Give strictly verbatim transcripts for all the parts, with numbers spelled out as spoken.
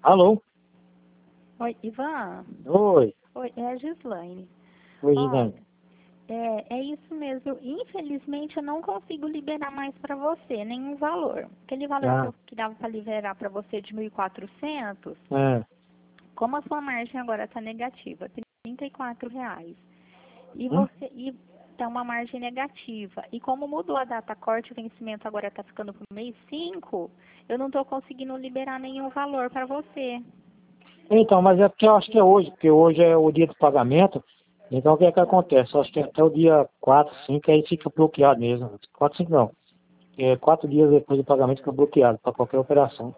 Alô? Oi, Ivan? Oi. Oi, é a Gislaine. Oi, Olha, Gisane. é, é isso mesmo. Infelizmente, eu não consigo liberar mais para você nenhum valor. Aquele valor que Ah, eu que dava para liberar para você de mil e quatrocentos, é. como a sua margem agora está negativa, trinta e quatro reais, e Hum? você e tá uma margem negativa, e como mudou a data corte, o vencimento agora está ficando para o mês cinco, eu não estou conseguindo liberar nenhum valor para você. Então, mas é porque eu acho que é hoje, porque hoje é o dia do pagamento. Então, o que é que acontece? Eu acho que até o dia quatro, cinco, aí fica bloqueado mesmo. quatro, cinco não. É, quatro dias depois do pagamento fica bloqueado para qualquer operação.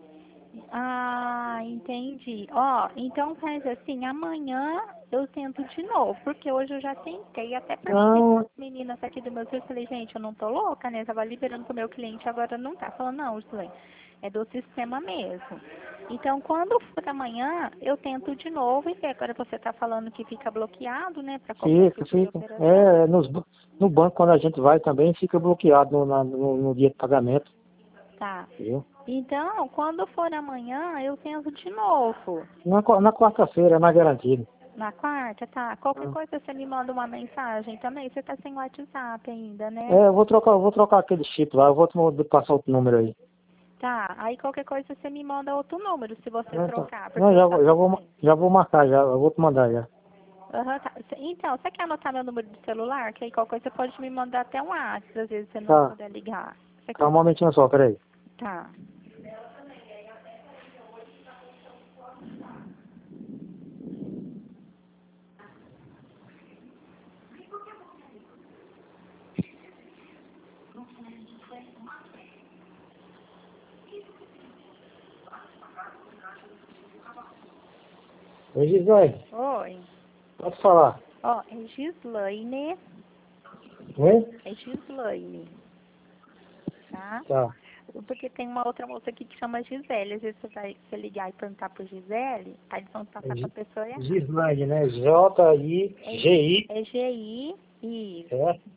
Ah, entendi. Ó, então faz assim, amanhã eu tento de novo, porque hoje eu já tentei, até perguntei para Não, as meninas aqui do meu serviço, falei, gente, eu não tô louca, né? Tava liberando pro meu cliente, agora não tá. Falou, não, Juliane, é do sistema mesmo. Então, quando for amanhã, eu tento de novo, e agora você tá falando que fica bloqueado, né, para qualquer fica, tipo de fica. operação. É, nos, ba- no banco, quando a gente vai também, fica bloqueado no, na- no, no dia de pagamento. Tá. Viu? Então, quando for amanhã, eu tento de novo. Na, qua- na quarta-feira, é mais garantido. Na quarta, tá? Qualquer Ah. coisa você me manda uma mensagem também. Você tá sem WhatsApp ainda, né? É, eu vou trocar, eu vou trocar aquele chip lá, eu vou te passar outro número aí. Tá. Aí qualquer coisa você me manda outro número se você Ah, tá. trocar, Não, porque já, tá vou- já, tudo vou, bem. já vou marcar, já, eu vou te mandar já. Aham, tá. Cê- Então, você quer anotar meu número de celular? Que aí qualquer coisa você pode me mandar até um WhatsApp, às vezes você não Tá, puder ligar. Você tá quer? um momentinho só, peraí. Tá. Oi, Gisele, Oi. pode falar. Ó, é Gislaine. Oi? É Gislaine, tá? Tá. Porque tem uma outra moça aqui que chama Gisele. Às vezes você vai você ligar e perguntar por Gisele, aí eles vão É passar pra Gi- pessoa errada. Gislaine, né? É, J-I-G-I-S-S-L-A-I-N-E. é G I, isso.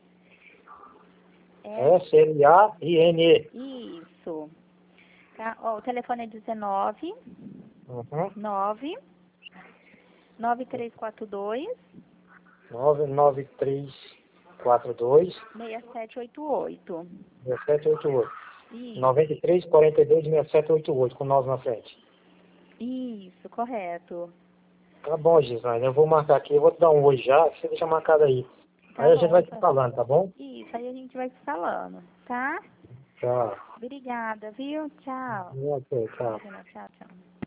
É isso. Tá? Ó, o telefone é dezenove, Uhum. nove, nove três quatro dois, nove nove três quatro dois seis sete oito oito. seis sete oito oito. Isso, noventa e três quarenta e dois sessenta e sete oitenta e oito, com nove na frente. isso, correto. Tá bom, Gislaine, eu vou marcar aqui, eu vou te dar um hoje já, você deixa marcado aí. Tá Aí a gente bom, vai se Ivan. falando, tá bom? Isso, aí a gente vai se falando, tá? Tchau. Obrigada, viu? Tchau. Ok, tchau. Imagina, tchau, tchau.